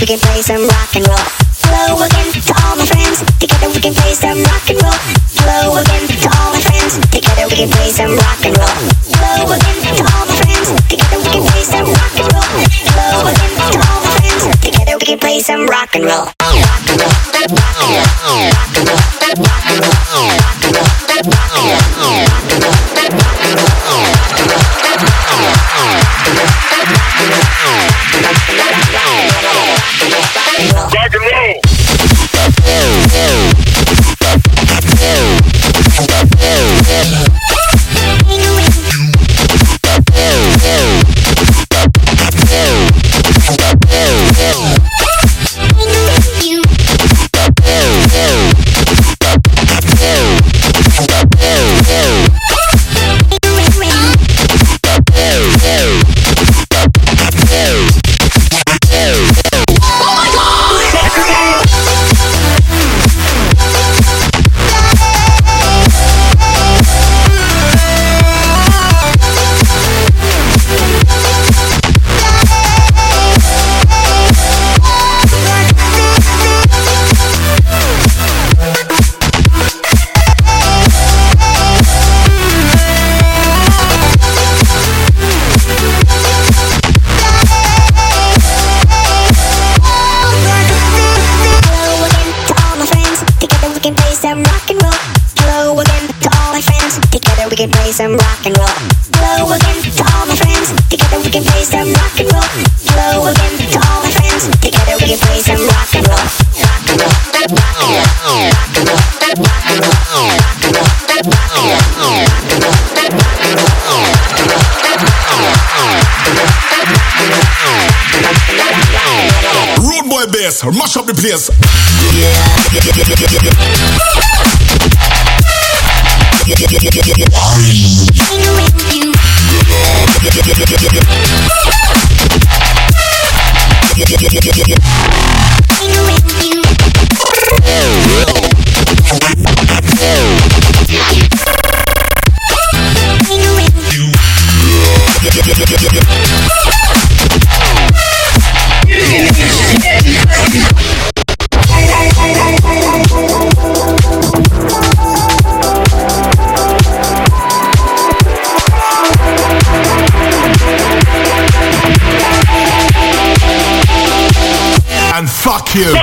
we can play some rock and roll. Hello again to all my friends. Together we can play some rock and roll. Hello again to all my friends. Together we can play some rock and roll. Hello again to all my friends. Together we can play some rock and roll. Hello again to all my friends. Together we can play some rock and roll. Rock and roll. Rock and roll. Rock and roll. Rock and roll. Rock and roll. Rock and roll. Rock and roll. Rock and roll. We can play some rock and roll. Hello again to all my friends. Together we can play some rock and roll. Hello again to all my friends. Together we can play some rock and roll. Rock and roll. Rock and roll. Rock and roll. Rock and roll. Rock and roll. Rock and roll. Road boy bass, mash up the place. And fuck you.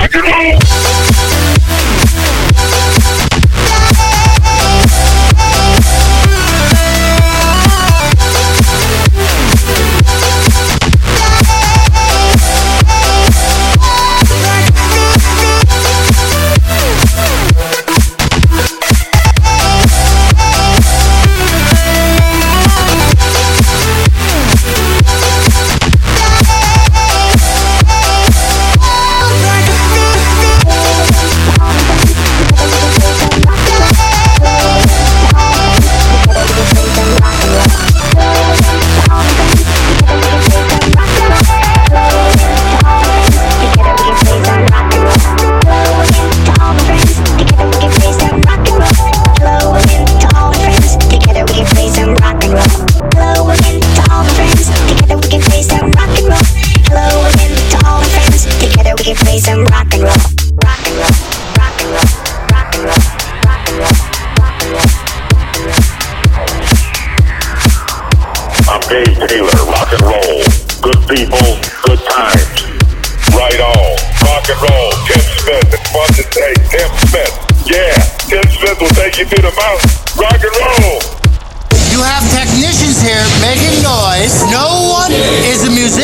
Dave Taylor, rock and roll. Good people, good times. Right on. Rock and roll. Tim Smith. It's fun to say. Tim Smith. Yeah. Tim Smith will take you to the mountain. Rock and roll. You have technicians here making noise. No one is a musician.